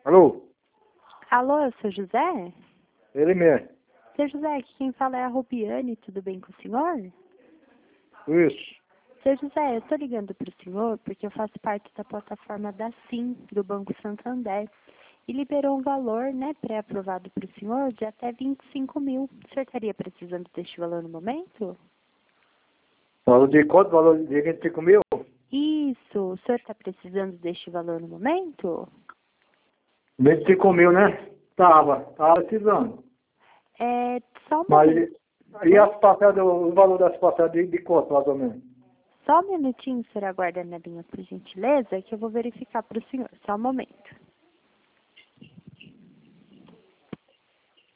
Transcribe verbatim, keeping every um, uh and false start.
Alô? Alô, seu José? Ele mesmo. Seu José, aqui quem fala é a Rubiane, tudo bem com o senhor? Isso. Seu José, eu tô ligando pro senhor porque eu faço parte da plataforma da Sim, do Banco Santander, e liberou um valor, né, pré-aprovado pro senhor de até vinte e cinco mil. O senhor estaria precisando deste valor no momento? Valor de quanto? Valor de vinte e cinco mil? Isso, o senhor está precisando deste valor no momento? vinte e cinco mil, né? Tava. Tava precisando. É, só um Mas momento. e as passadas, o valor das passadas de, de quanto, mais ou menos? Só um minutinho, o senhor aguarda na linha, por gentileza, que eu vou verificar para o senhor. Só um momento.